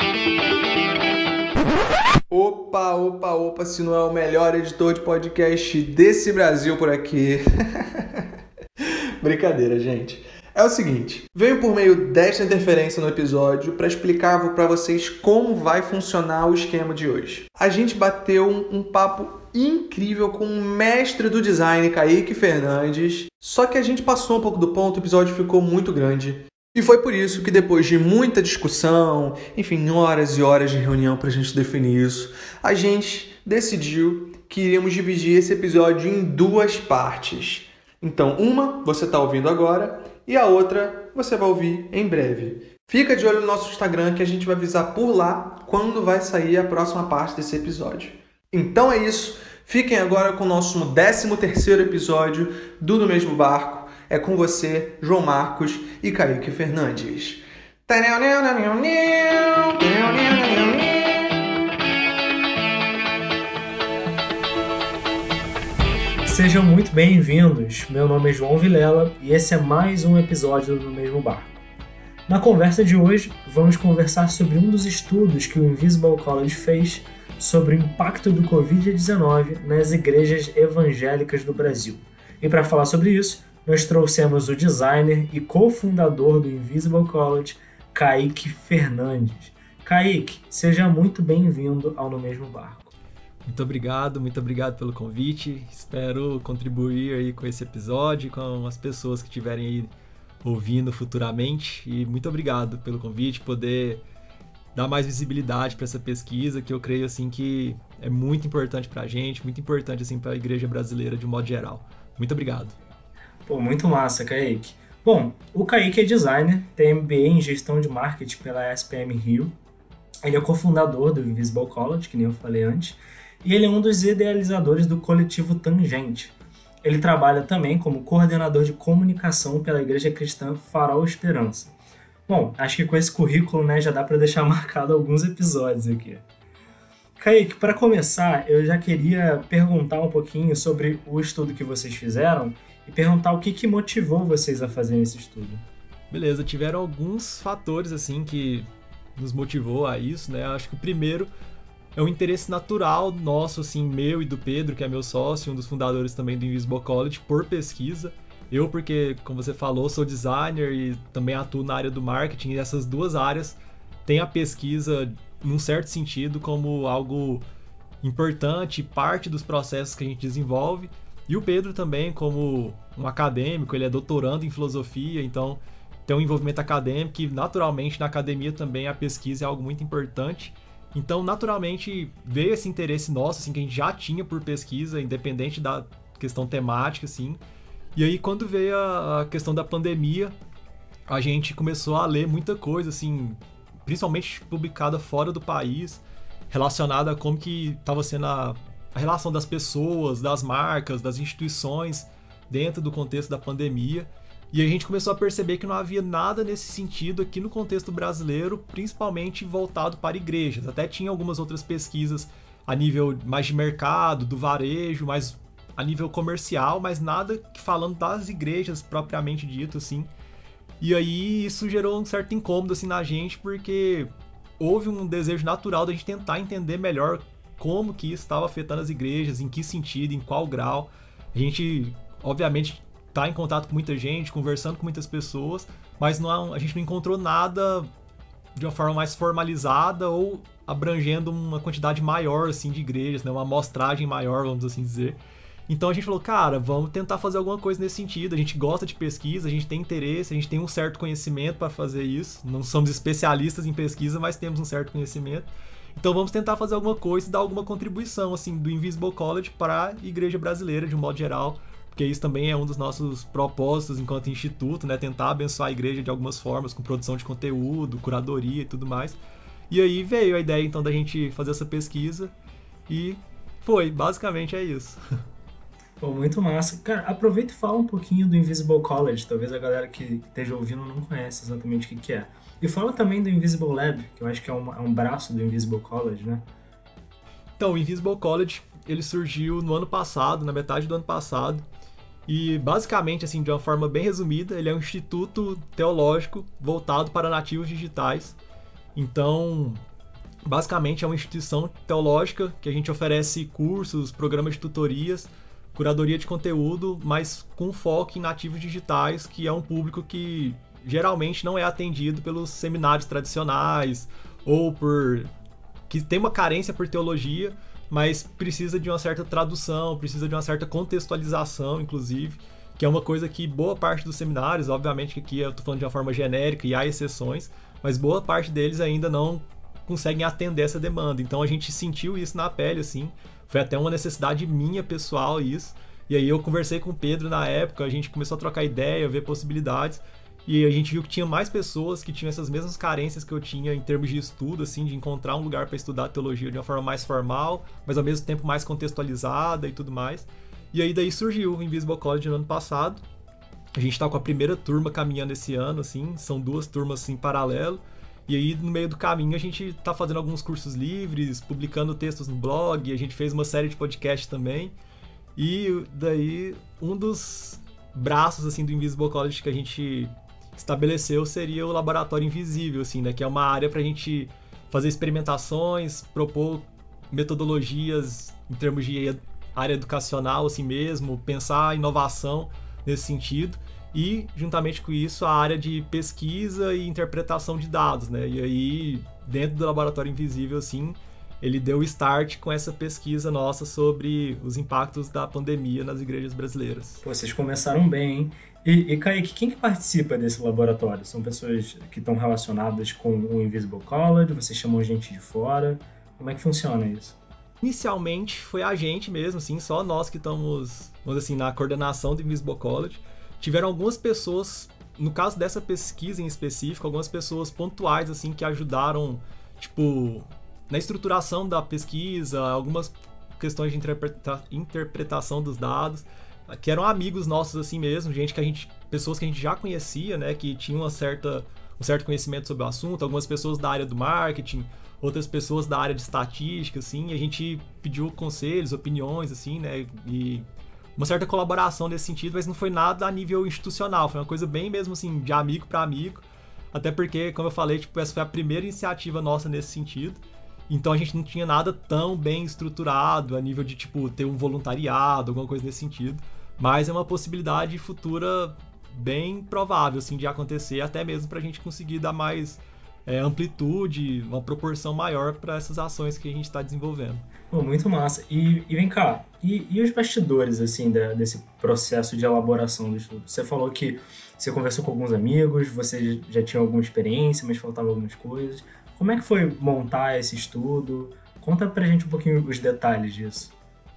Opa, opa, opa, se não é o melhor editor de podcast desse Brasil por aqui. Brincadeira, gente. É o seguinte, venho por meio desta interferência no episódio para explicar para vocês como vai funcionar o esquema de hoje. A gente bateu um papo incrível com o mestre do design, Kaique Fernandes, só que a gente passou um pouco do ponto, o episódio ficou muito grande. E foi por isso que depois de muita discussão, enfim, horas e horas de reunião para a gente definir isso, a gente decidiu que iríamos dividir esse episódio em duas partes. Então, uma você está ouvindo agora e a outra você vai ouvir em breve. Fica de olho no nosso Instagram que a gente vai avisar por lá quando vai sair a próxima parte desse episódio. Então é isso, fiquem agora com o nosso 13º episódio do No Mesmo Barco. É com você, João Marcos e Kaique Fernandes. Sejam muito bem-vindos. Meu nome é João Vilela e esse é mais um episódio do No Mesmo Barco. Na conversa de hoje, vamos conversar sobre um dos estudos que o Invisible College fez sobre o impacto do Covid-19 nas igrejas evangélicas do Brasil. E para falar sobre isso, nós trouxemos o designer e cofundador do Invisible College, Kaique Fernandes. Kaique, seja muito bem-vindo ao No Mesmo Barco. Muito obrigado pelo convite. Espero contribuir aí com esse episódio, com as pessoas que estiverem aí ouvindo futuramente. E muito obrigado pelo convite, poder dar mais visibilidade para essa pesquisa, que eu creio assim que é muito importante para a gente, muito importante assim para a igreja brasileira de um modo geral. Muito obrigado. Pô, muito massa, Kaique. Bom, o Kaique é designer, tem MBA em gestão de marketing pela SPM Rio. Ele é cofundador do Invisible College, que nem eu falei antes, e ele é um dos idealizadores do coletivo Tangente. Ele trabalha também como coordenador de comunicação pela Igreja Cristã Farol Esperança. Bom, acho que com esse currículo, né, já dá para deixar marcado alguns episódios aqui. Kaique, para começar, eu já queria perguntar um pouquinho sobre o estudo que vocês fizeram e perguntar o que motivou vocês a fazerem esse estudo. Beleza, tiveram alguns fatores assim que nos motivou a isso, né? Acho que o primeiro é um interesse natural nosso, assim, meu e do Pedro, que é meu sócio, um dos fundadores também do Invisible College, por pesquisa. Eu, porque, como você falou, sou designer e também atuo na área do marketing, e essas duas áreas têm a pesquisa, num certo sentido, como algo importante, parte dos processos que a gente desenvolve. E o Pedro também, como um acadêmico, ele é doutorando em filosofia, então tem um envolvimento acadêmico e, naturalmente, na academia também a pesquisa é algo muito importante. Então, naturalmente, veio esse interesse nosso, assim, que a gente já tinha por pesquisa, independente da questão temática, assim. E aí, quando veio a questão da pandemia, a gente começou a ler muita coisa, assim, principalmente publicada fora do país, relacionada a como que estava sendo a relação das pessoas, das marcas, das instituições dentro do contexto da pandemia. E a gente começou a perceber que não havia nada nesse sentido aqui no contexto brasileiro, principalmente voltado para igrejas. Até tinha algumas outras pesquisas a nível mais de mercado, do varejo, mais a nível comercial, mas nada falando das igrejas propriamente dito, assim. E aí isso gerou um certo incômodo assim, na gente, porque houve um desejo natural da gente tentar entender melhor como que isso estava afetando as igrejas, em que sentido, em qual grau. A gente, obviamente, está em contato com muita gente, conversando com muitas pessoas, mas a gente não encontrou nada de uma forma mais formalizada ou abrangendo uma quantidade maior assim, de igrejas, né? Uma amostragem maior, vamos assim dizer. Então a gente falou, cara, vamos tentar fazer alguma coisa nesse sentido. A gente gosta de pesquisa, a gente tem interesse, a gente tem um certo conhecimento para fazer isso. Não somos especialistas em pesquisa, mas temos um certo conhecimento. Então vamos tentar fazer alguma coisa e dar alguma contribuição assim, do Invisible College para a igreja brasileira de um modo geral, porque isso também é um dos nossos propósitos enquanto instituto, né? Tentar abençoar a igreja de algumas formas, com produção de conteúdo, curadoria e tudo mais. E aí veio a ideia então da gente fazer essa pesquisa e basicamente é isso. Pô, muito massa. Cara, aproveita e fala um pouquinho do Invisible College, talvez a galera que esteja ouvindo não conhece exatamente o que é. E fala também do Invisible Lab, que eu acho que é um braço do Invisible College, né? Então, o Invisible College, ele surgiu no ano passado, na metade do ano passado, e basicamente, assim, de uma forma bem resumida, ele é um instituto teológico voltado para nativos digitais. Então, Basicamente é uma instituição teológica que a gente oferece cursos, programas de tutorias, curadoria de conteúdo, mas com foco em nativos digitais, que é um público que geralmente não é atendido pelos seminários tradicionais ou que tem uma carência por teologia, mas precisa de uma certa tradução, precisa de uma certa contextualização, inclusive, que é uma coisa que boa parte dos seminários, obviamente que aqui eu estou falando de uma forma genérica e há exceções, mas boa parte deles ainda não conseguem atender essa demanda. Então a gente sentiu isso na pele, assim, foi até uma necessidade minha, pessoal, isso. E aí eu conversei com o Pedro na época, a gente começou a trocar ideia, ver possibilidades, e a gente viu que tinha mais pessoas que tinham essas mesmas carências que eu tinha em termos de estudo, assim, de encontrar um lugar para estudar teologia de uma forma mais formal, mas ao mesmo tempo mais contextualizada e tudo mais. E aí daí surgiu o Invisible College no ano passado. A gente tá com a primeira turma caminhando esse ano, assim, são 2 turmas assim, em paralelo. E aí, no meio do caminho, a gente tá fazendo alguns cursos livres, publicando textos no blog, a gente fez uma série de podcasts também. E daí, um dos braços, assim, do Invisible College que a gente estabeleceu seria o Laboratório Invisível, assim, né? Que é uma área pra gente fazer experimentações, propor metodologias em termos de área educacional, assim mesmo, pensar inovação nesse sentido. E, juntamente com isso, a área de pesquisa e interpretação de dados, né? E aí, dentro do Laboratório Invisível, assim, ele deu o start com essa pesquisa nossa sobre os impactos da pandemia nas igrejas brasileiras. Pô, vocês começaram bem, hein? E Kaique, quem que participa desse laboratório? São pessoas que estão relacionadas com o Invisible College? Vocês chamam gente de fora? Como é que funciona isso? Inicialmente, foi a gente mesmo, assim, só nós que estamos, vamos dizer assim, na coordenação do Invisible College. Tiveram algumas pessoas, no caso dessa pesquisa em específico, algumas pessoas pontuais, assim, que ajudaram, tipo, na estruturação da pesquisa, algumas questões de interpretação dos dados, que eram amigos nossos, assim mesmo, pessoas que a gente já conhecia, né, que tinham um certo conhecimento sobre o assunto, algumas pessoas da área do marketing, outras pessoas da área de estatística, assim, e a gente pediu conselhos, opiniões, assim, né, e uma certa colaboração nesse sentido, mas não foi nada a nível institucional, foi uma coisa bem mesmo assim, de amigo para amigo, até porque, como eu falei, tipo, essa foi a primeira iniciativa nossa nesse sentido, então a gente não tinha nada tão bem estruturado a nível de, tipo, ter um voluntariado, alguma coisa nesse sentido, mas é uma possibilidade futura bem provável, assim, de acontecer, até mesmo pra gente conseguir dar mais amplitude, uma proporção maior para essas ações que a gente está desenvolvendo. Pô, muito massa. E vem cá, e os bastidores, assim, desse processo de elaboração do estudo? Você falou que você conversou com alguns amigos, você já tinha alguma experiência, mas faltavam algumas coisas. Como é que foi montar esse estudo? Conta pra gente um pouquinho os detalhes disso.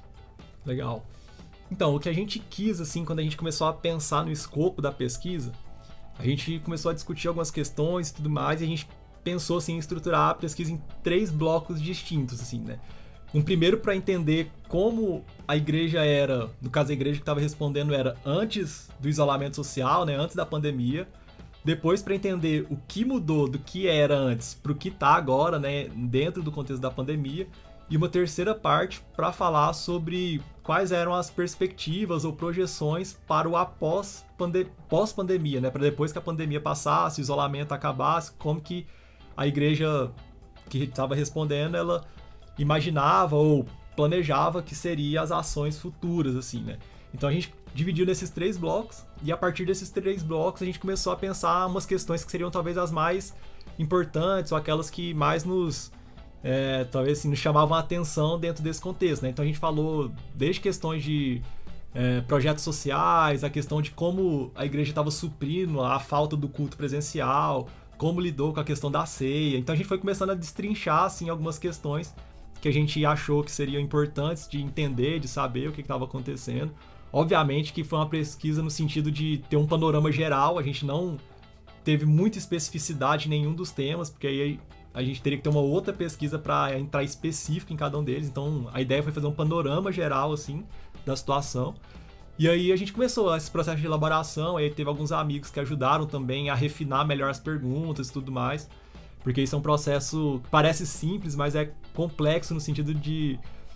Legal. Então, o que a gente quis, assim, quando a gente começou a pensar no escopo da pesquisa, a gente começou a discutir algumas questões e tudo mais, e a gente pensou, assim, em estruturar a pesquisa em 3 blocos distintos, assim, né? Um primeiro para entender como a igreja era, no caso a igreja que estava respondendo era antes do isolamento social, né, antes da pandemia. Depois para entender o que mudou do que era antes para o que está agora, né, dentro do contexto da pandemia. E uma terceira parte para falar sobre quais eram as perspectivas ou projeções para o pós-pandemia, né, para depois que a pandemia passasse, o isolamento acabasse, como que a igreja que estava respondendo, ela imaginava ou planejava que seriam as ações futuras, assim, né? Então a gente dividiu nesses 3 blocos, e a partir desses 3 blocos a gente começou a pensar umas questões que seriam talvez as mais importantes, ou aquelas que mais talvez assim, nos chamavam a atenção dentro desse contexto, né? Então a gente falou desde questões de projetos sociais, a questão de como a igreja estava suprindo a falta do culto presencial, como lidou com a questão da ceia. Então a gente foi começando a destrinchar, assim, algumas questões que a gente achou que seriam importantes de entender, de saber o que estava acontecendo. Obviamente que foi uma pesquisa no sentido de ter um panorama geral, a gente não teve muita especificidade em nenhum dos temas, porque aí a gente teria que ter uma outra pesquisa para entrar específico em cada um deles. Então a ideia foi fazer um panorama geral, assim, da situação. E aí a gente começou esse processo de elaboração, aí teve alguns amigos que ajudaram também a refinar melhor as perguntas e tudo mais. Porque isso é um processo que parece simples, mas é complexo no sentido de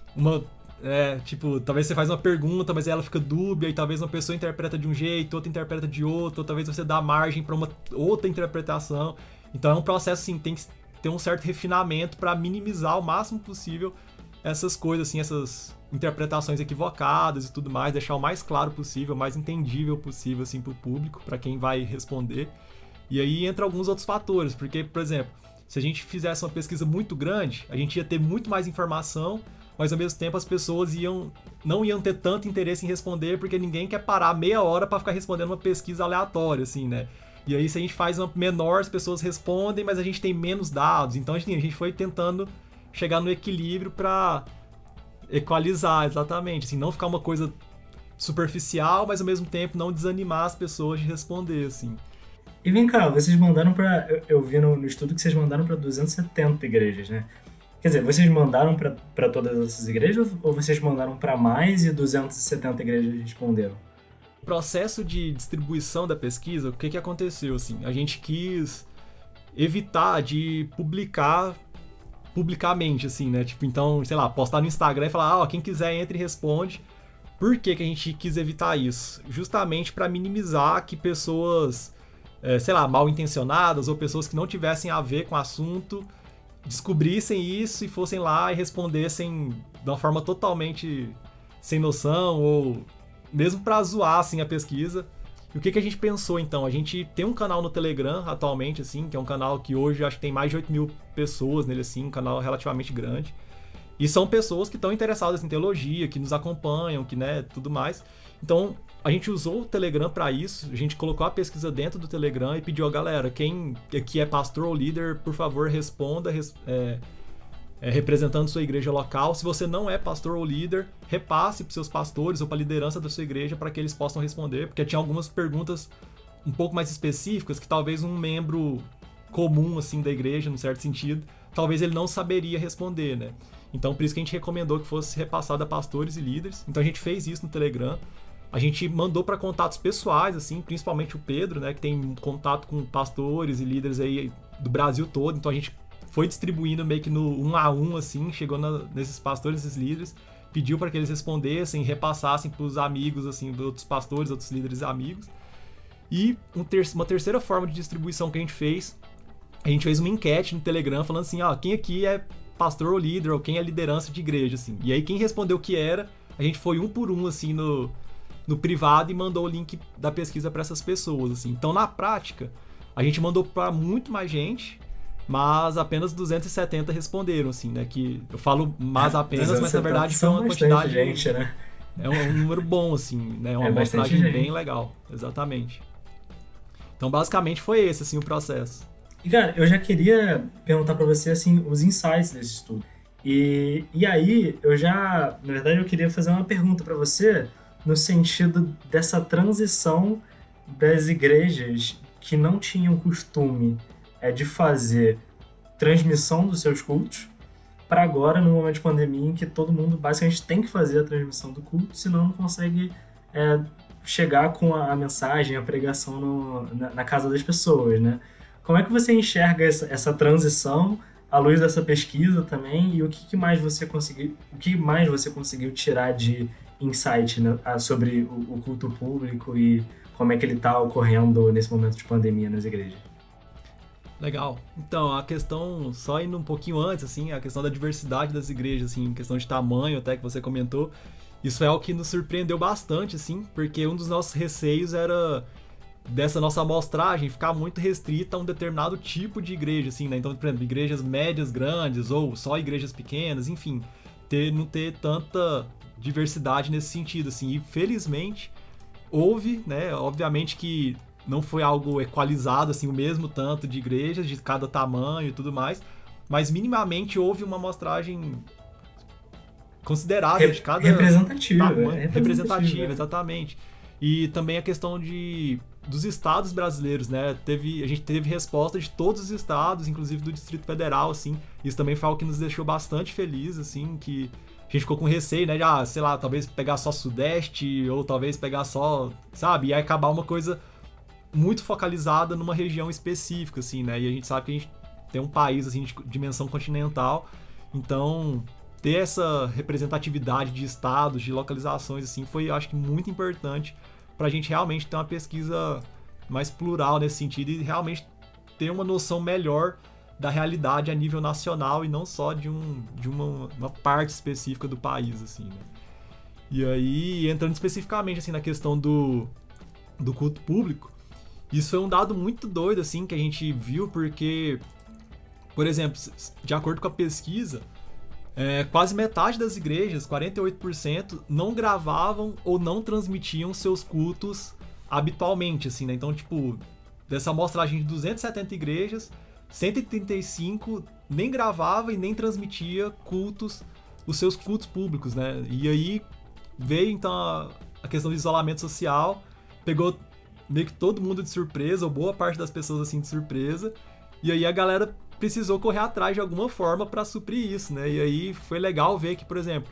talvez você faz uma pergunta, mas ela fica dúbia, e talvez uma pessoa interpreta de um jeito, outra interpreta de outro, ou talvez você dá margem para uma outra interpretação. Então é um processo, assim, tem que ter um certo refinamento para minimizar o máximo possível essas coisas, assim, essas interpretações equivocadas e tudo mais, deixar o mais claro possível, o mais entendível possível, assim, para o público, para quem vai responder. E aí entra alguns outros fatores, porque, por exemplo, se a gente fizesse uma pesquisa muito grande, a gente ia ter muito mais informação, mas ao mesmo tempo as pessoas não iam ter tanto interesse em responder, porque ninguém quer parar meia hora para ficar respondendo uma pesquisa aleatória, assim, né? E aí se a gente faz uma menor, as pessoas respondem, mas a gente tem menos dados. Então a gente foi tentando chegar no equilíbrio para equalizar, exatamente, assim, não ficar uma coisa superficial, mas ao mesmo tempo não desanimar as pessoas de responder, assim. E vem cá, vocês mandaram para... Eu vi no estudo que vocês mandaram para 270 igrejas, né? Quer dizer, vocês mandaram para todas essas igrejas ou vocês mandaram para mais e 270 igrejas responderam? O processo de distribuição da pesquisa, o que aconteceu, assim? A gente quis evitar de publicar publicamente, assim, né? Tipo, então, sei lá, postar no Instagram e falar, ó, quem quiser entra e responde. Por que a gente quis evitar isso? Justamente para minimizar que pessoas, sei lá, mal intencionadas ou pessoas que não tivessem a ver com o assunto descobrissem isso e fossem lá e respondessem de uma forma totalmente sem noção ou mesmo para zoar, assim, a pesquisa. E o que a gente pensou, então? A gente tem um canal no Telegram atualmente, assim, que é um canal que hoje acho que tem mais de 8 mil pessoas nele, assim, um canal relativamente grande. E são pessoas que estão interessadas em teologia, que nos acompanham, que, né, tudo mais. Então, a gente usou o Telegram para isso, a gente colocou a pesquisa dentro do Telegram e pediu a galera, quem aqui é pastor ou líder, por favor, responda representando sua igreja local. Se você não é pastor ou líder, repasse para seus pastores ou para a liderança da sua igreja para que eles possam responder, porque tinha algumas perguntas um pouco mais específicas que talvez um membro comum, assim, da igreja, num certo sentido, talvez ele não saberia responder, né? Então, por isso que a gente recomendou que fosse repassado a pastores e líderes. Então, a gente fez isso no Telegram. A gente mandou para contatos pessoais, assim, principalmente o Pedro, né, que tem contato com pastores e líderes aí do Brasil todo. Então, a gente foi distribuindo meio que no 1 a 1, assim, chegou nesses pastores, esses líderes, pediu para que eles respondessem, repassassem para os amigos, assim, dos outros pastores, outros líderes e amigos. E uma terceira forma de distribuição que a gente fez uma enquete no Telegram falando assim, ó, quem aqui é pastor ou líder, ou quem é liderança de igreja, assim. E aí quem respondeu o que era, a gente foi um por um, assim, no privado e mandou o link da pesquisa para essas pessoas, assim. Então, na prática, a gente mandou para muito mais gente, mas apenas 270 responderam, assim, né? Que eu falo apenas, mas na verdade foi uma quantidade... gente, né? É um número bom, assim, né? Uma amostragem bem legal, exatamente. Então, basicamente, foi esse, assim, o processo. E, cara, eu já queria perguntar pra você, assim, os insights desse estudo. E aí, na verdade, eu queria fazer uma pergunta pra você no sentido dessa transição das igrejas que não tinham costume de fazer transmissão dos seus cultos para agora, no momento de pandemia, em que todo mundo basicamente tem que fazer a transmissão do culto, senão não consegue chegar com a mensagem, a pregação na casa das pessoas, né? Como é que você enxerga essa transição à luz dessa pesquisa também, e o que mais você conseguiu tirar de insight, né, sobre o culto público e como é que ele está ocorrendo nesse momento de pandemia nas igrejas? Legal. Então, a questão, só indo um pouquinho antes, assim, a questão da diversidade das igrejas, assim, questão de tamanho até que você comentou, isso é algo que nos surpreendeu bastante, assim, porque um dos nossos receios era dessa nossa amostragem ficar muito restrita a um determinado tipo de igreja, assim, né? Então, por exemplo, igrejas médias, grandes, ou só igrejas pequenas, enfim, não ter tanta diversidade nesse sentido, assim, e felizmente houve, né, obviamente que não foi algo equalizado, assim, o mesmo tanto de igrejas, de cada tamanho e tudo mais, mas minimamente houve uma amostragem considerável de cada representativa, tamanho, representativa, exatamente. E também a questão dos estados brasileiros, né? A gente teve resposta de todos os estados, inclusive do Distrito Federal, assim. Isso também foi algo que nos deixou bastante feliz, assim, que a gente ficou com receio, né? De, sei lá, talvez pegar só Sudeste, ou talvez pegar só, sabe? E aí acabar uma coisa muito focalizada numa região específica, assim, né? E a gente sabe que a gente tem um país, assim, de dimensão continental, então ter essa representatividade de estados, de localizações, assim, foi, eu acho que, muito importante pra gente realmente ter uma pesquisa mais plural nesse sentido e realmente ter uma noção melhor da realidade a nível nacional e não só de uma parte específica do país, assim, né? E aí, entrando especificamente, assim, na questão do culto público, isso foi um dado muito doido, assim, que a gente viu, porque, por exemplo, de acordo com a pesquisa, quase metade das igrejas, 48%, não gravavam ou não transmitiam seus cultos habitualmente, assim, né? Então, tipo, dessa amostragem de 270 igrejas, 135 nem gravava e nem transmitia os seus cultos públicos, né? E aí veio, então, a questão do isolamento social, pegou meio que todo mundo de surpresa, ou boa parte das pessoas, assim, de surpresa, e aí a galera precisou correr atrás de alguma forma para suprir isso, né? E aí foi legal ver que, por exemplo,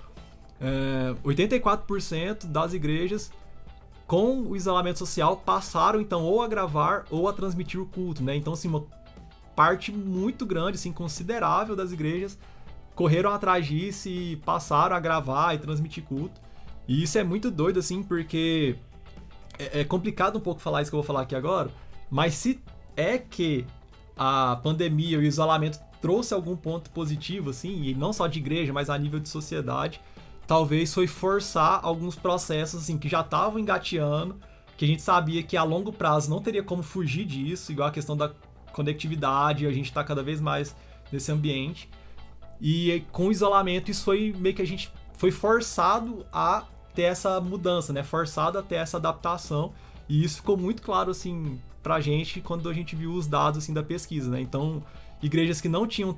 84% das igrejas com o isolamento social passaram, então, ou a gravar ou a transmitir o culto, né? Então, assim, uma parte muito grande, assim, considerável das igrejas correram atrás disso e passaram a gravar e transmitir culto. E isso é muito doido, assim, porque é complicado um pouco falar isso que eu vou falar aqui agora, mas se é que a pandemia e o isolamento trouxe algum ponto positivo, assim, e não só de igreja, mas a nível de sociedade, talvez foi forçar alguns processos, assim, que já estavam engateando, que a gente sabia que a longo prazo não teria como fugir disso, igual a questão da conectividade, a gente tá cada vez mais nesse ambiente, e com o isolamento isso foi meio que a gente foi forçado a ter essa mudança, né, forçado a ter essa adaptação, e isso ficou muito claro, assim, pra gente quando a gente viu os dados, assim, da pesquisa, né? Então, igrejas que não tinham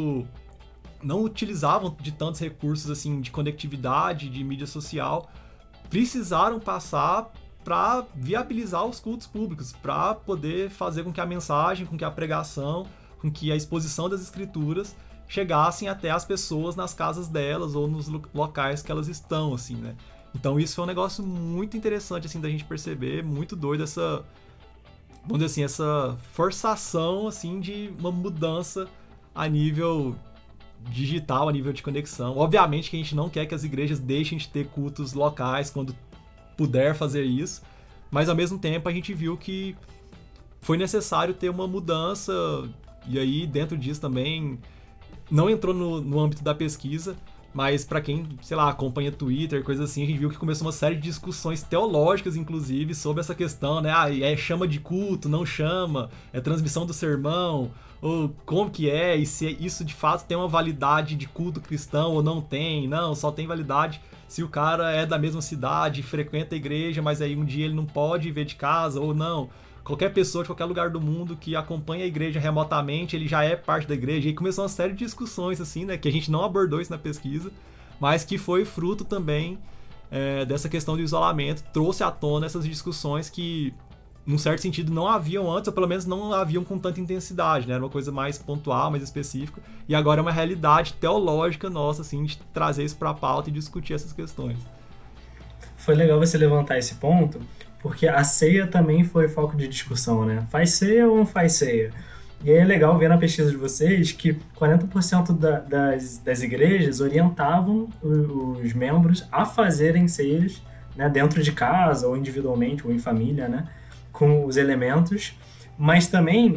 não utilizavam de tantos recursos, assim, de conectividade, de mídia social, precisaram passar para viabilizar os cultos públicos, para poder fazer com que a mensagem, com que a pregação, com que a exposição das escrituras chegassem até as pessoas nas casas delas ou nos locais que elas estão, assim, né? Então isso foi um negócio muito interessante, assim, da gente perceber, muito doido vamos dizer assim, essa forçação, assim, de uma mudança a nível digital, a nível de conexão. Obviamente que a gente não quer que as igrejas deixem de ter cultos locais quando puder fazer isso, mas ao mesmo tempo a gente viu que foi necessário ter uma mudança, e aí dentro disso também não entrou no âmbito da pesquisa, mas para quem, sei lá, acompanha Twitter, coisa assim, a gente viu que começou uma série de discussões teológicas, inclusive, sobre essa questão, né? Chama de culto, não chama, é transmissão do sermão, ou como que é, e se isso de fato tem uma validade de culto cristão ou não tem. Não, só tem validade se o cara é da mesma cidade, frequenta a igreja, mas aí um dia ele não pode ver de casa, ou não. Qualquer pessoa de qualquer lugar do mundo que acompanha a igreja remotamente, ele já é parte da igreja. E aí começou uma série de discussões, assim, né? Que a gente não abordou isso na pesquisa, mas que foi fruto também dessa questão do isolamento. Trouxe à tona essas discussões que, num certo sentido, não haviam antes, ou pelo menos não haviam com tanta intensidade, né? Era uma coisa mais pontual, mais específica. E agora é uma realidade teológica nossa, assim, de trazer isso para a pauta e discutir essas questões. Foi legal você levantar esse ponto, porque a ceia também foi foco de discussão, né? Faz ceia ou não faz ceia? E aí é legal ver na pesquisa de vocês que 40% das igrejas orientavam os membros a fazerem ceias, né, dentro de casa, ou individualmente, ou em família, né, com os elementos. Mas também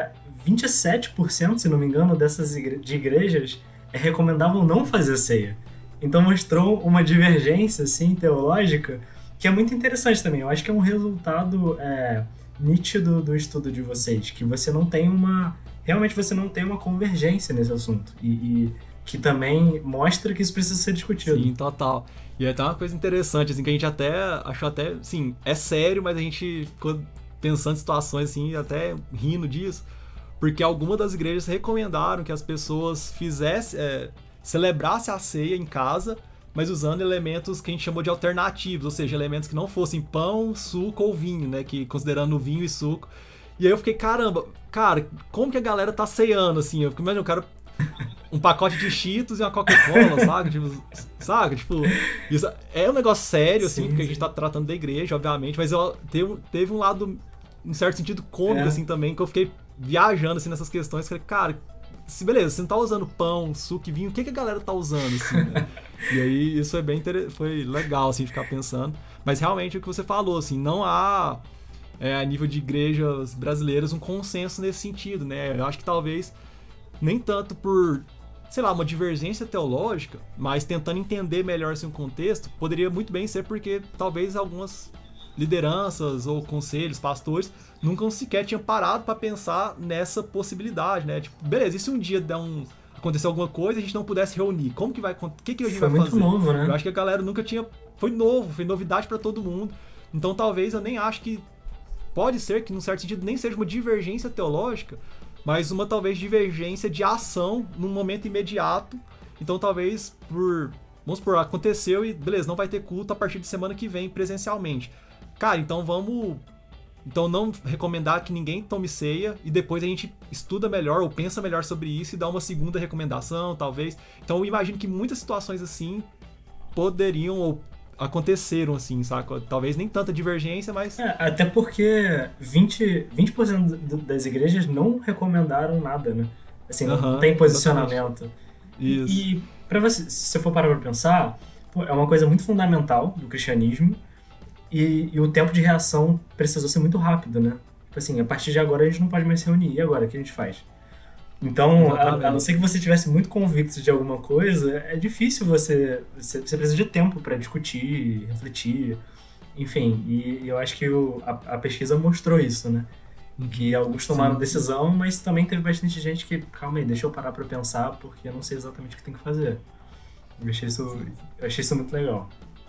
27%, se não me engano, de igrejas recomendavam não fazer ceia. Então mostrou uma divergência, assim, teológica, que é muito interessante também. Eu acho que é um resultado nítido do estudo de vocês, que você não tem realmente você não tem uma convergência nesse assunto, e que também mostra que isso precisa ser discutido. Sim, total. E até uma coisa interessante, assim, que a gente achou até, assim, é sério, mas a gente ficou pensando em situações, assim, até rindo disso, porque algumas das igrejas recomendaram que as pessoas celebrassem a ceia em casa, mas usando elementos que a gente chamou de alternativos, ou seja, elementos que não fossem pão, suco ou vinho, né? Que, considerando vinho e suco. E aí eu fiquei, caramba, cara, como que a galera tá ceando, assim? Eu fiquei, mano, eu quero um pacote de Cheetos e uma Coca-Cola, sabe? Tipo, isso é um negócio sério, assim, porque a gente tá tratando da igreja, obviamente, mas teve um lado, em certo sentido, cômico, assim, também, que eu fiquei viajando, assim, nessas questões, falei, cara, beleza, você não tá usando pão, suco e vinho, o que a galera tá usando, assim, né? E aí isso foi legal, assim, de ficar pensando. Mas realmente o que você falou, assim, não há, a nível de igrejas brasileiras, um consenso nesse sentido, né? Eu acho que talvez nem tanto por, sei lá, uma divergência teológica, mas tentando entender melhor assim, o contexto, poderia muito bem ser porque talvez algumas lideranças ou conselhos, pastores, nunca sequer tinham parado para pensar nessa possibilidade, né? Tipo, beleza, e se um dia acontecer alguma coisa e a gente não pudesse reunir? Como que vai acontecer? O que a gente vai fazer? Foi muito novo, né? Eu acho que a galera nunca tinha... Foi novo, foi novidade para todo mundo. Então talvez eu nem acho que... Pode ser que, num certo sentido, nem seja uma divergência teológica, mas uma talvez divergência de ação num momento imediato. Então talvez vamos supor, aconteceu e beleza, não vai ter culto a partir de semana que vem presencialmente. Cara, então não recomendar que ninguém tome ceia e depois a gente estuda melhor ou pensa melhor sobre isso e dá uma segunda recomendação, talvez. Então eu imagino que muitas situações assim poderiam ou aconteceram assim, saca? Talvez nem tanta divergência, mas... até porque 20% das igrejas não recomendaram nada, né? Assim, não tem posicionamento. Isso. E pra você, se você for parar pra pensar, é uma coisa muito fundamental do cristianismo. E o tempo de reação precisou ser muito rápido, né? Tipo assim, a partir de agora a gente não pode mais se reunir. E agora, o que a gente faz? Então, a não ser que você estivesse muito convicto de alguma coisa, é difícil você precisa de tempo para discutir, refletir, enfim. E eu acho que a pesquisa mostrou isso, né? Que alguns tomaram decisão, mas também teve bastante gente que, calma aí, deixa eu parar para pensar, porque eu não sei exatamente o que tem que fazer. Eu achei isso muito legal.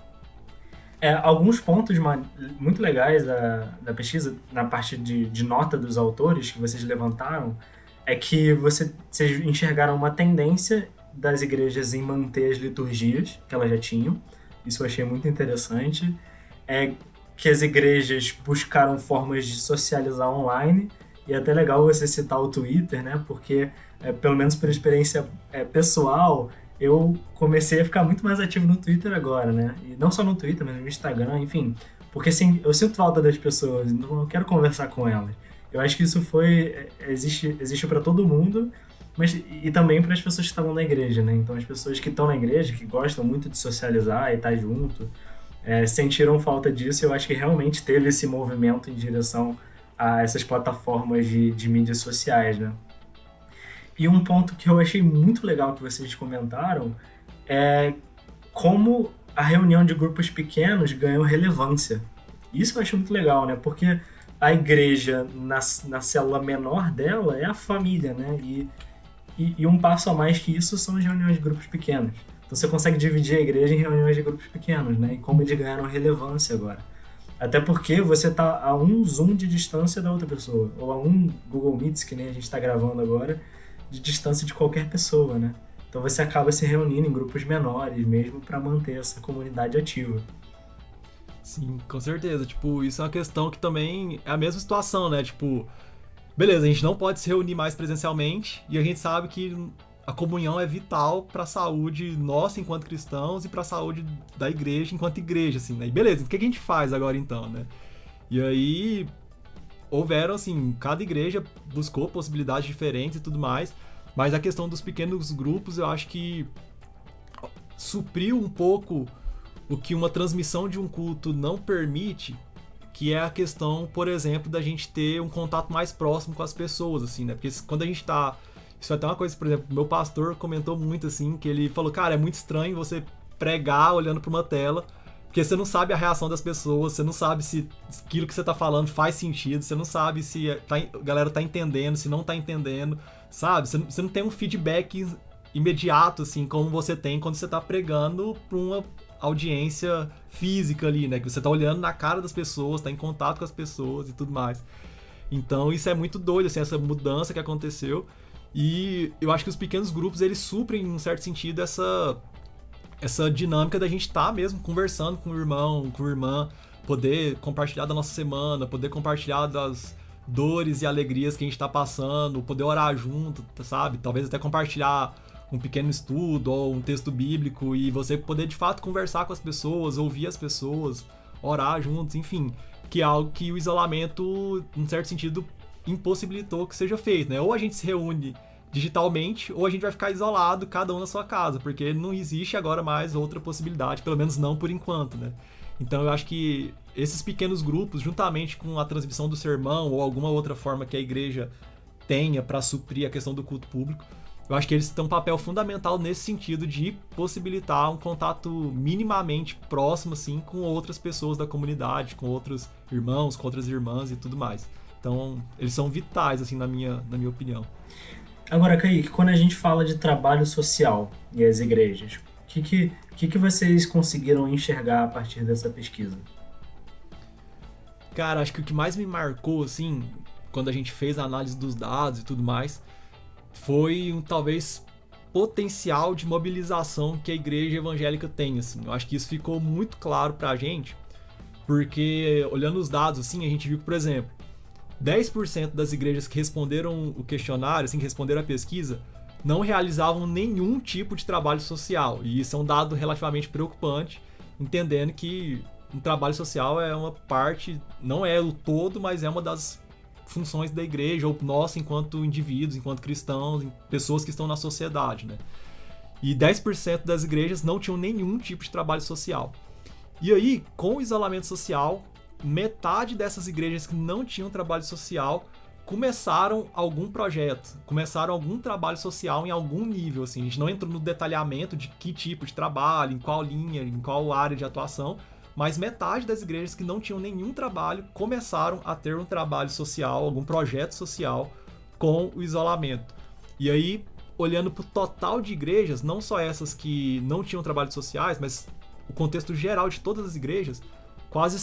Alguns pontos muito legais da pesquisa, na parte de nota dos autores que vocês levantaram, é que vocês enxergaram uma tendência das igrejas em manter as liturgias que elas já tinham. Isso eu achei muito interessante. Que as igrejas buscaram formas de socializar online. E é até legal você citar o Twitter, né? Porque, pelo menos por experiência pessoal, eu comecei a ficar muito mais ativo no Twitter agora, né? E não só no Twitter, mas no Instagram, enfim. Porque assim, eu sinto falta das pessoas, então eu quero conversar com elas. Eu acho que isso existe para todo mundo, mas e também para as pessoas que estavam na igreja, né? Então as pessoas que estão na igreja, que gostam muito de socializar e estar junto, sentiram falta disso. Eu acho que realmente teve esse movimento em direção a essas plataformas de mídias sociais, né? E um ponto que eu achei muito legal que vocês comentaram é como a reunião de grupos pequenos ganhou relevância. Isso eu acho muito legal, né? Porque a igreja, na célula menor dela, é a família, né? E um passo a mais que isso são as reuniões de grupos pequenos. Então você consegue dividir a igreja em reuniões de grupos pequenos, né? E como eles ganharam relevância agora. Até porque você está a um Zoom de distância da outra pessoa, ou a um Google Meets, que nem a gente está gravando agora, de distância de qualquer pessoa, né? Então você acaba se reunindo em grupos menores mesmo para manter essa comunidade ativa. Sim, com certeza. Tipo, isso é uma questão que também é a mesma situação, né? Tipo, beleza, a gente não pode se reunir mais presencialmente e a gente sabe que a comunhão é vital para a saúde nossa enquanto cristãos e para a saúde da igreja enquanto igreja, assim, né? E beleza, o que a gente faz agora então, né? E aí houveram, assim, cada igreja buscou possibilidades diferentes e tudo mais, mas a questão dos pequenos grupos eu acho que supriu um pouco o que uma transmissão de um culto não permite, que é a questão, por exemplo, da gente ter um contato mais próximo com as pessoas, assim, né? Porque quando a gente tá... Isso é até uma coisa, por exemplo, meu pastor comentou muito, assim, que ele falou, cara, é muito estranho você pregar olhando pra uma tela, porque você não sabe a reação das pessoas, você não sabe se aquilo que você tá falando faz sentido, você não sabe se a galera tá entendendo, se não tá entendendo, sabe? Você não tem um feedback imediato, assim, como você tem quando você tá pregando pra uma audiência física ali, né? Que você tá olhando na cara das pessoas, tá em contato com as pessoas e tudo mais. Então isso é muito doido, assim, essa mudança que aconteceu. E eu acho que os pequenos grupos, eles suprem, em um certo sentido, essa dinâmica da gente estar mesmo conversando com o irmão, com a irmã, poder compartilhar da nossa semana, poder compartilhar das dores e alegrias que a gente tá passando, poder orar junto, sabe? Talvez até compartilhar um pequeno estudo ou um texto bíblico e você poder de fato conversar com as pessoas, ouvir as pessoas, orar juntos, enfim, que é algo que o isolamento, em certo sentido, impossibilitou que seja feito, né? Ou a gente se reúne digitalmente, ou a gente vai ficar isolado, cada um na sua casa, porque não existe agora mais outra possibilidade, pelo menos não por enquanto, né? Então eu acho que esses pequenos grupos, juntamente com a transmissão do sermão ou alguma outra forma que a igreja tenha para suprir a questão do culto público, eu acho que eles têm um papel fundamental nesse sentido de possibilitar um contato minimamente próximo, assim, com outras pessoas da comunidade, com outros irmãos, com outras irmãs e tudo mais. Então, eles são vitais, assim, na minha opinião. Agora, Kaique, quando a gente fala de trabalho social e as igrejas, o que vocês conseguiram enxergar a partir dessa pesquisa? Cara, acho que o que mais me marcou, assim, quando a gente fez a análise dos dados e tudo mais, foi talvez, potencial de mobilização que a igreja evangélica tem, assim. Eu acho que isso ficou muito claro pra gente, porque, olhando os dados, assim, a gente viu que, por exemplo, 10% das igrejas que responderam o questionário, assim, que responderam a pesquisa, não realizavam nenhum tipo de trabalho social. E isso é um dado relativamente preocupante, entendendo que um trabalho social é uma parte, não é o todo, mas é uma das funções da igreja, ou nós enquanto indivíduos, enquanto cristãos, pessoas que estão na sociedade, né? E 10% das igrejas não tinham nenhum tipo de trabalho social. E aí, com o isolamento social, metade dessas igrejas que não tinham trabalho social começaram algum projeto, começaram algum trabalho social em algum nível, assim. A gente não entrou no detalhamento de que tipo de trabalho, em qual linha, em qual área de atuação, mas metade das igrejas que não tinham nenhum trabalho começaram a ter um trabalho social, algum projeto social com o isolamento. E aí, olhando para o total de igrejas, não só essas que não tinham trabalhos sociais, mas o contexto geral de todas as igrejas, quase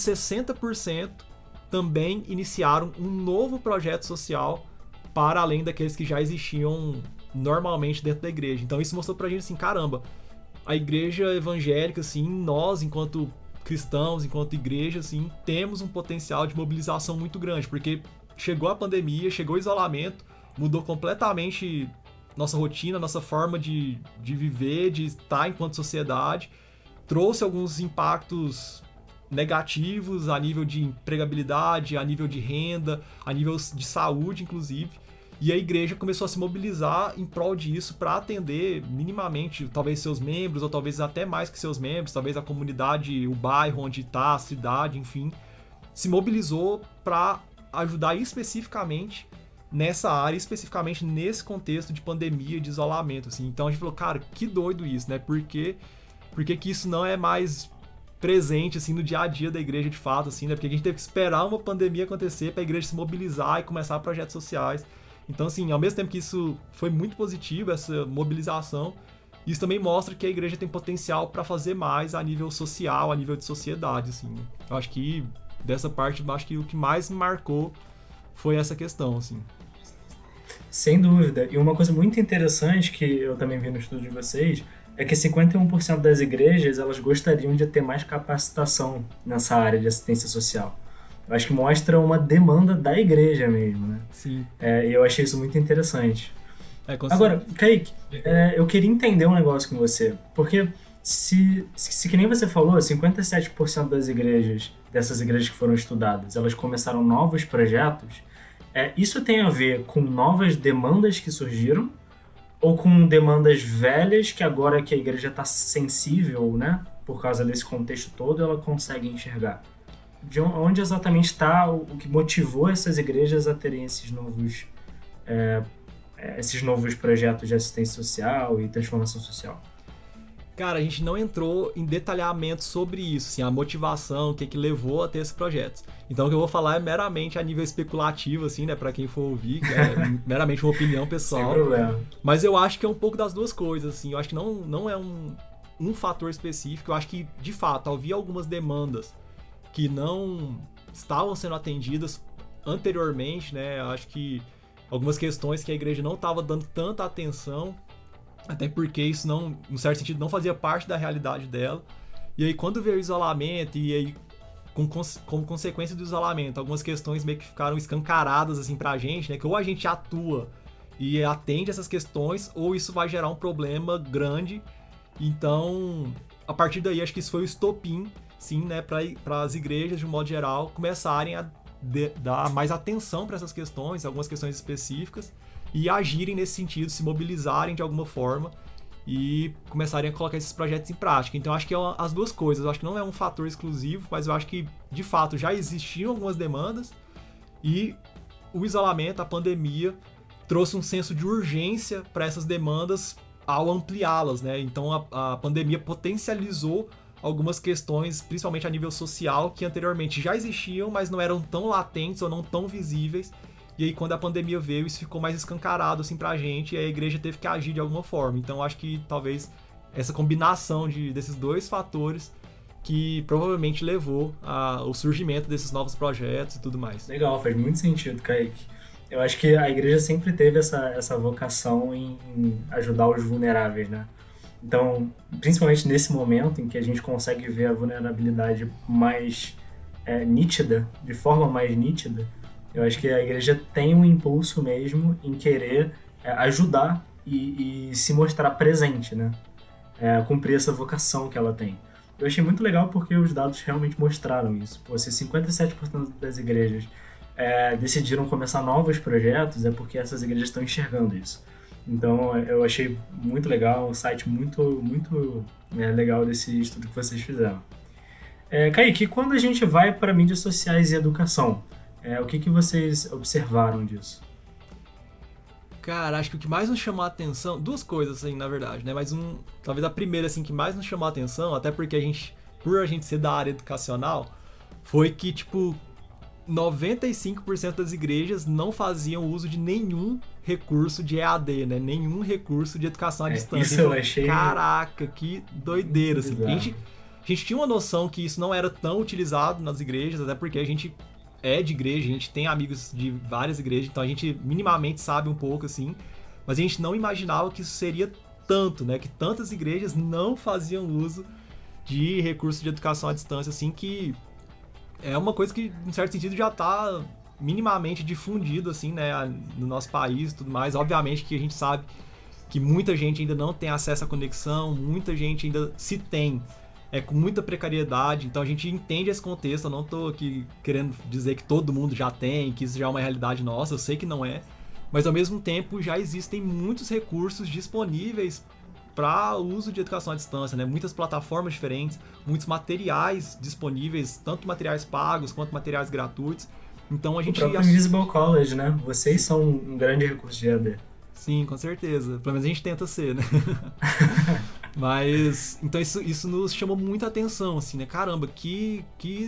60% também iniciaram um novo projeto social para além daqueles que já existiam normalmente dentro da igreja. Então isso mostrou pra gente assim, caramba, a igreja evangélica, assim, nós enquanto cristãos, enquanto igreja, assim, temos um potencial de mobilização muito grande, porque chegou a pandemia, chegou o isolamento, mudou completamente nossa rotina, nossa forma de viver, de estar enquanto sociedade, trouxe alguns impactos negativos a nível de empregabilidade, a nível de renda, a nível de saúde, inclusive. E a igreja começou a se mobilizar em prol disso para atender minimamente, talvez seus membros, ou talvez até mais que seus membros, talvez a comunidade, o bairro onde está, a cidade, enfim, se mobilizou para ajudar especificamente nessa área, especificamente nesse contexto de pandemia, de isolamento, assim. Então a gente falou, cara, que doido isso, né? Por que que isso não é mais presente, assim, no dia a dia da igreja de fato, assim, né? Porque a gente teve que esperar uma pandemia acontecer para a igreja se mobilizar e começar projetos sociais. Então, assim, ao mesmo tempo que isso foi muito positivo, essa mobilização, isso também mostra que a igreja tem potencial para fazer mais a nível social, a nível de sociedade, assim, né? Eu acho que, dessa parte, acho que o que mais me marcou foi essa questão, assim. Sem dúvida. E uma coisa muito interessante que eu também vi no estudo de vocês é que 51% das igrejas elas gostariam de ter mais capacitação nessa área de assistência social. Eu acho que mostra uma demanda da igreja mesmo, né? Sim. E eu achei isso muito interessante. Agora, Kaique, eu queria entender um negócio com você, porque se que nem você falou, 57% das igrejas, dessas igrejas que foram estudadas, elas começaram novos projetos, isso tem a ver com novas demandas que surgiram ou com demandas velhas que agora que a igreja está sensível, né, por causa desse contexto todo, ela consegue enxergar? De onde exatamente está o que motivou essas igrejas a terem esses novos projetos de assistência social e transformação social? Cara, a gente não entrou em detalhamento sobre isso, assim, a motivação, o que levou a ter esses projetos. Então o que eu vou falar é meramente a nível especulativo, assim, né, pra quem for ouvir, que é meramente uma opinião pessoal. Sem problema. Mas eu acho que é um pouco das duas coisas, assim, eu acho que não é um fator específico, eu acho que, de fato, havia algumas demandas que não estavam sendo atendidas anteriormente, né, eu acho que algumas questões que a igreja não estava dando tanta atenção, até porque isso não, em certo sentido, não fazia parte da realidade dela. E aí quando veio o isolamento e aí como consequência do isolamento, algumas questões meio que ficaram escancaradas assim pra gente, né, que ou a gente atua e atende essas questões, ou isso vai gerar um problema grande. Então, a partir daí, acho que isso foi o estopim, sim, né, para as igrejas, de um modo geral, começarem a dar mais atenção para essas questões, algumas questões específicas, e agirem nesse sentido, se mobilizarem de alguma forma e começarem a colocar esses projetos em prática. Então, acho que é as duas coisas. Eu acho que não é um fator exclusivo, mas eu acho que, de fato, já existiam algumas demandas e o isolamento, a pandemia, trouxe um senso de urgência para essas demandas ao ampliá-las, né? Então a pandemia potencializou algumas questões, principalmente a nível social, que anteriormente já existiam, mas não eram tão latentes ou não tão visíveis. E aí, quando a pandemia veio, isso ficou mais escancarado assim, pra gente, e a igreja teve que agir de alguma forma. Então, acho que talvez essa combinação desses dois fatores que provavelmente levou ao surgimento desses novos projetos e tudo mais. Legal, faz muito sentido, Kaique. Eu acho que a igreja sempre teve essa vocação em ajudar os vulneráveis, né? Então, principalmente nesse momento em que a gente consegue ver a vulnerabilidade mais nítida, de forma mais nítida, eu acho que a igreja tem um impulso mesmo em querer ajudar e se mostrar presente, né? Cumprir essa vocação que ela tem. Eu achei muito legal porque os dados realmente mostraram isso. Pô, se 57% das igrejas decidiram começar novos projetos, é porque essas igrejas estão enxergando isso. Então, eu achei muito legal, um site muito, muito legal desse estudo que vocês fizeram. Kaique, quando a gente vai para mídias sociais e educação, o que vocês observaram disso? Cara, acho que o que mais nos chamou a atenção, duas coisas, assim, na verdade, né? Mas talvez a primeira, assim, que mais nos chamou a atenção, até porque por a gente ser da área educacional, foi que, tipo, 95% das igrejas não faziam uso de nenhum recurso de EAD, né? Nenhum recurso de educação à distância. Isso eu achei... Caraca, que doideira, assim. A gente tinha uma noção que isso não era tão utilizado nas igrejas, até porque a gente é de igreja, a gente tem amigos de várias igrejas, então a gente minimamente sabe um pouco, assim, mas a gente não imaginava que isso seria tanto, né? Que tantas igrejas não faziam uso de recursos de educação à distância, assim, que é uma coisa que, em certo sentido, já está minimamente difundido, assim, né, no nosso país e tudo mais. Obviamente que a gente sabe que muita gente ainda não tem acesso à conexão, muita gente ainda se tem, com muita precariedade, então a gente entende esse contexto. Eu não estou aqui querendo dizer que todo mundo já tem, que isso já é uma realidade nossa, eu sei que não é, mas ao mesmo tempo já existem muitos recursos disponíveis para uso de educação à distância, né? Muitas plataformas diferentes, muitos materiais disponíveis, tanto materiais pagos quanto materiais gratuitos. Então a gente... O próprio Invisible College, né? Vocês são um grande recurso de EAD. Sim, com certeza. Pelo menos a gente tenta ser, né? Mas, então isso nos chamou muita atenção, assim, né? Caramba, que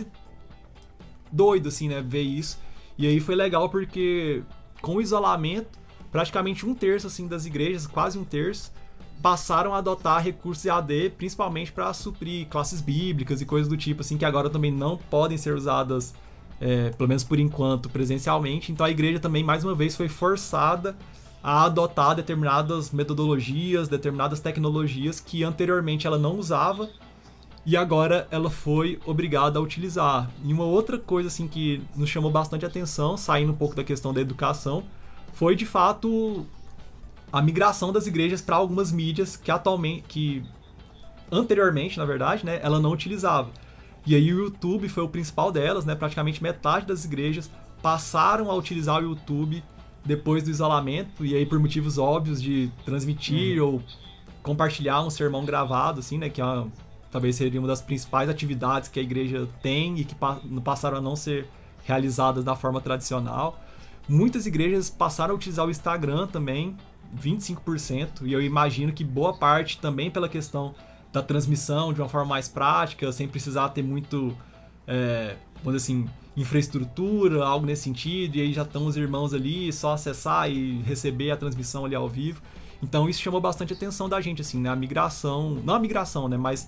doido, assim, né? Ver isso. E aí foi legal porque, com o isolamento, praticamente 1/3, assim, das igrejas, quase 1/3, passaram a adotar recursos EAD, principalmente para suprir classes bíblicas e coisas do tipo, assim, que agora também não podem ser usadas, pelo menos por enquanto, presencialmente. Então a igreja também, mais uma vez, foi forçada a adotar determinadas metodologias, determinadas tecnologias que anteriormente ela não usava e agora ela foi obrigada a utilizar. E uma outra coisa, assim, que nos chamou bastante atenção, saindo um pouco da questão da educação, foi de fato a migração das igrejas para algumas mídias que anteriormente, na verdade, né, ela não utilizava. E aí o YouTube foi o principal delas, né? Praticamente metade das igrejas passaram a utilizar o YouTube depois do isolamento, e aí por motivos óbvios de transmitir ou compartilhar um sermão gravado, assim, né, que talvez seria uma das principais atividades que a igreja tem e que passaram a não ser realizadas da forma tradicional. Muitas igrejas passaram a utilizar o Instagram também, 25%, e eu imagino que boa parte também pela questão da transmissão de uma forma mais prática, sem precisar ter muito, vamos dizer assim, infraestrutura, algo nesse sentido, e aí já estão os irmãos ali, só acessar e receber a transmissão ali ao vivo. Então isso chamou bastante atenção da gente, assim, né? A migração, não a migração, né? Mas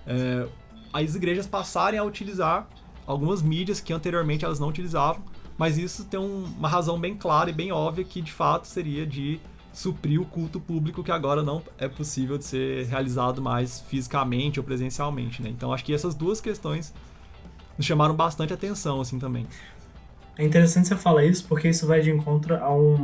as igrejas passarem a utilizar algumas mídias que anteriormente elas não utilizavam, mas isso tem uma razão bem clara e bem óbvia, que de fato seria de suprir o culto público, que agora não é possível de ser realizado mais fisicamente ou presencialmente, né? Então acho que essas duas questões nos chamaram bastante atenção, assim, também. É interessante você falar isso, porque isso vai de encontro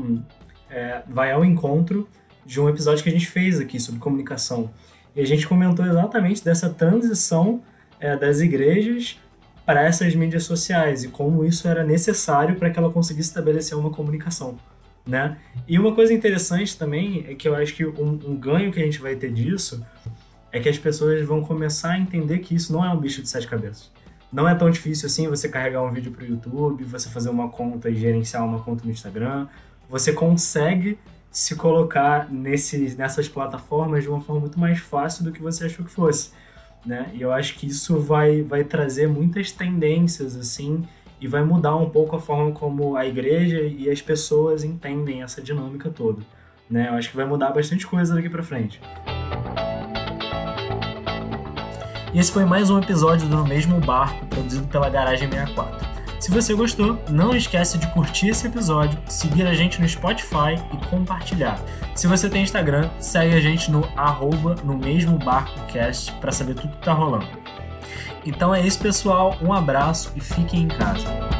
vai ao encontro de um episódio que a gente fez aqui sobre comunicação. E a gente comentou exatamente dessa transição das igrejas para essas mídias sociais e como isso era necessário para que ela conseguisse estabelecer uma comunicação, né? E uma coisa interessante também é que eu acho que um ganho que a gente vai ter disso é que as pessoas vão começar a entender que isso não é um bicho de 7 cabeças. Não é tão difícil assim você carregar um vídeo para o YouTube, você fazer uma conta e gerenciar uma conta no Instagram, você consegue se colocar nessas plataformas de uma forma muito mais fácil do que você achou que fosse, né? E eu acho que isso vai trazer muitas tendências, assim, e vai mudar um pouco a forma como a igreja e as pessoas entendem essa dinâmica toda, né? Eu acho que vai mudar bastante coisa daqui pra frente. E esse foi mais um episódio do No Mesmo Barco, produzido pela Garagem 64. Se você gostou, não esquece de curtir esse episódio, seguir a gente no Spotify e compartilhar. Se você tem Instagram, segue a gente no @NoMesmoBarcoCast para saber tudo que tá rolando. Então é isso, pessoal. Um abraço e fiquem em casa.